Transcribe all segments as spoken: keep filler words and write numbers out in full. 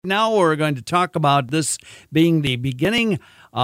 Now we're going to talk about this being the beginning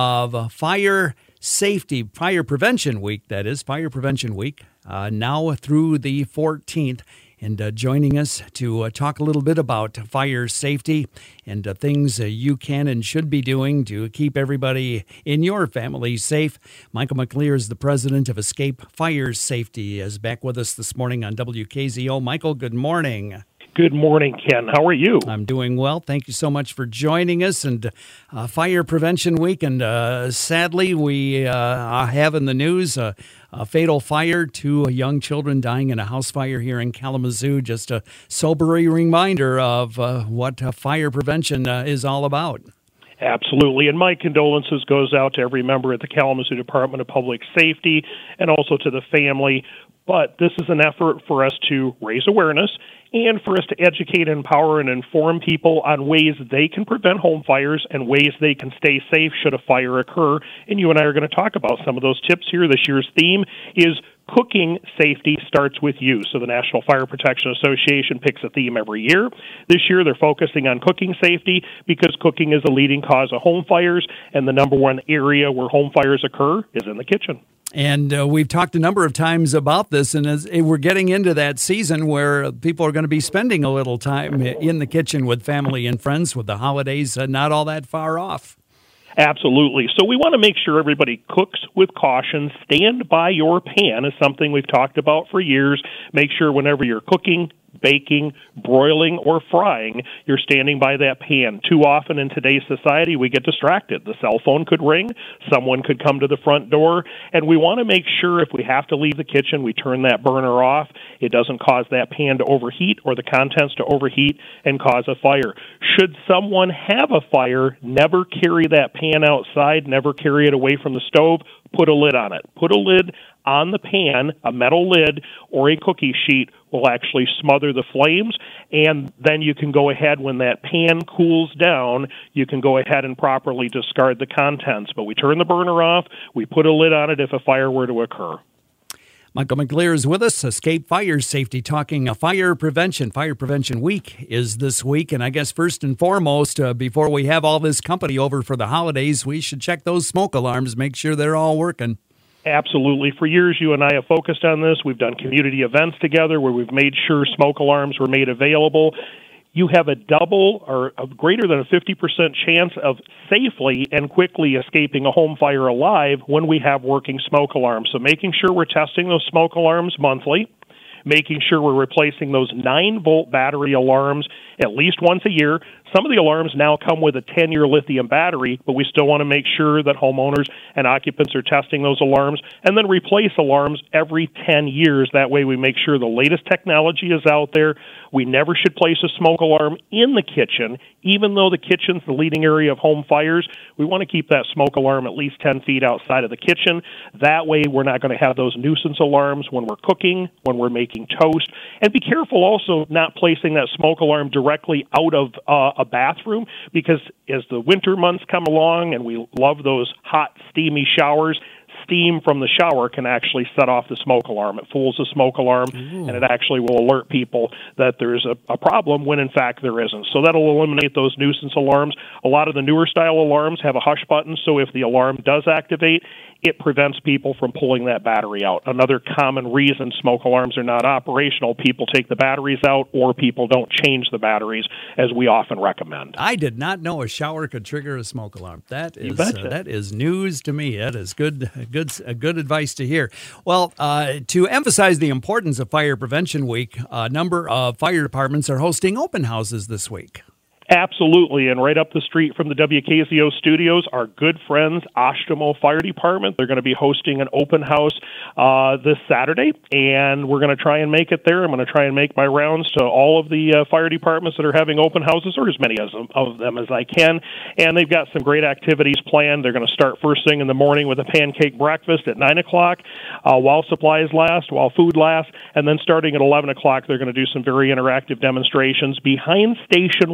of Fire Safety, Fire Prevention Week, that is, Fire Prevention Week, uh, now through the fourteenth. And uh, joining us to uh, talk a little bit about fire safety and uh, things uh, you can and should be doing to keep everybody in your family safe. Michael McLear is the president of Escape Fire Safety, is back with us this morning on W K Z O. Michael, good morning. Good morning, Ken. How are you? I'm doing well. Thank you so much for joining us. And uh, Fire Prevention Week, and uh, sadly, we uh, have in the news uh, a fatal fire, two young children dying in a house fire here in Kalamazoo. Just a sobering reminder of uh, what uh, fire prevention uh, is all about. Absolutely, and my condolences goes out to every member at the Kalamazoo Department of Public Safety and also to the family. But this is an effort for us to raise awareness and for us to educate, empower, and inform people on ways they can prevent home fires and ways they can stay safe should a fire occur. And you and I are going to talk about some of those tips here. This year's theme is Cooking Safety Starts With You. So the National Fire Protection Association picks a theme every year. This year they're focusing on cooking safety because cooking is a leading cause of home fires, and the number one area where home fires occur is in the kitchen. And uh, we've talked a number of times about this, and as we're getting into that season where people are going to be spending a little time in the kitchen with family and friends, with the holidays uh, not all that far off. Absolutely. So we want to make sure everybody cooks with caution. Stand by your pan is something we've talked about for years. Make sure whenever you're cooking, baking, broiling, or frying, you're standing by that pan. Too often in today's society, we get distracted. The cell phone could ring, someone could come to the front door, and we want to make sure if we have to leave the kitchen, we turn that burner off. It doesn't cause that pan to overheat or the contents to overheat and cause a fire. Should someone have a fire, never carry that pan outside, never carry it away from the stove. Put a lid on it. Put a lid on the pan, a metal lid or a cookie sheet will actually smother the flames, and then you can go ahead, when that pan cools down, you can go ahead and properly discard the contents. But we turn the burner off, we put a lid on it if a fire were to occur. Michael McLear is with us, Escape Fire Safety, talking fire prevention. Fire Prevention Week is this week, and I guess first and foremost, uh, before we have all this company over for the holidays, we should check those smoke alarms, make sure they're all working. Absolutely. For years, you and I have focused on this. We've done community events together where we've made sure smoke alarms were made available. You have a double or a greater than a fifty percent chance of safely and quickly escaping a home fire alive when we have working smoke alarms. So making sure we're testing those smoke alarms monthly, making sure we're replacing those nine-volt battery alarms at least once a year. Some of the alarms now come with a ten-year lithium battery, but we still want to make sure that homeowners and occupants are testing those alarms, and then replace alarms every ten years. That way we make sure the latest technology is out there. We never should place a smoke alarm in the kitchen. Even though the kitchen's the leading area of home fires, we want to keep that smoke alarm at least ten feet outside of the kitchen. That way we're not going to have those nuisance alarms when we're cooking, when we're making toast. And be careful also not placing that smoke alarm directly out of uh, a bathroom, because as the winter months come along and we love those hot, steamy showers, steam from the shower can actually set off the smoke alarm. It fools the smoke alarm, Ooh. And it actually will alert people that there's a, a problem when, in fact, there isn't. So that'll eliminate those nuisance alarms. A lot of the newer style alarms have a hush button, so if the alarm does activate, it prevents people from pulling that battery out. Another common reason smoke alarms are not operational, people take the batteries out or people don't change the batteries, as we often recommend. I did not know a shower could trigger a smoke alarm. That is uh, that is news to me. That is good good uh, good advice to hear. Well, uh, to emphasize the importance of Fire Prevention Week, a number of fire departments are hosting open houses this week. Absolutely, and right up the street from the W K Z O studios, our good friends, Oshtemo Fire Department. They're going to be hosting an open house uh, this Saturday, and we're going to try and make it there. I'm going to try and make my rounds to all of the uh, fire departments that are having open houses, or as many as, of them as I can, and they've got some great activities planned. They're going to start first thing in the morning with a pancake breakfast at nine o'clock uh, while supplies last, while food lasts, and then starting at eleven o'clock, they're going to do some very interactive demonstrations behind Station one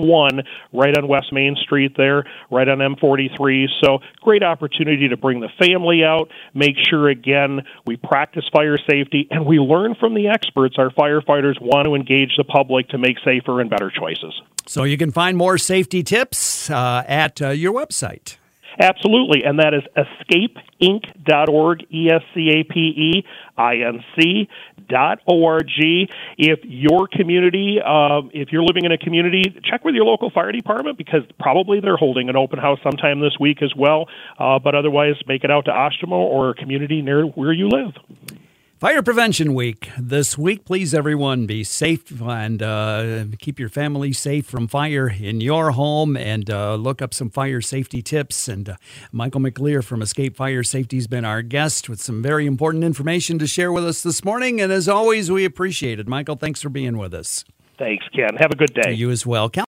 right on West Main Street there, right on M forty-three. So great opportunity to bring the family out, make sure, again, we practice fire safety, and we learn from the experts. Our firefighters want to engage the public to make safer and better choices. So you can find more safety tips uh, at uh, your website. Absolutely, and that is escape inc dot org, E S C A P E I N C dot O R G. If your community, um, if you're living in a community, check with your local fire department because probably they're holding an open house sometime this week as well, uh, but otherwise make it out to Ostemo or a community near where you live. Fire Prevention Week this week. Please, everyone, be safe and uh, keep your family safe from fire in your home, and uh, look up some fire safety tips. And uh, Michael McLear from Escape Fire Safety has been our guest with some very important information to share with us this morning. And as always, we appreciate it. Michael, thanks for being with us. Thanks, Ken. Have a good day. You as well.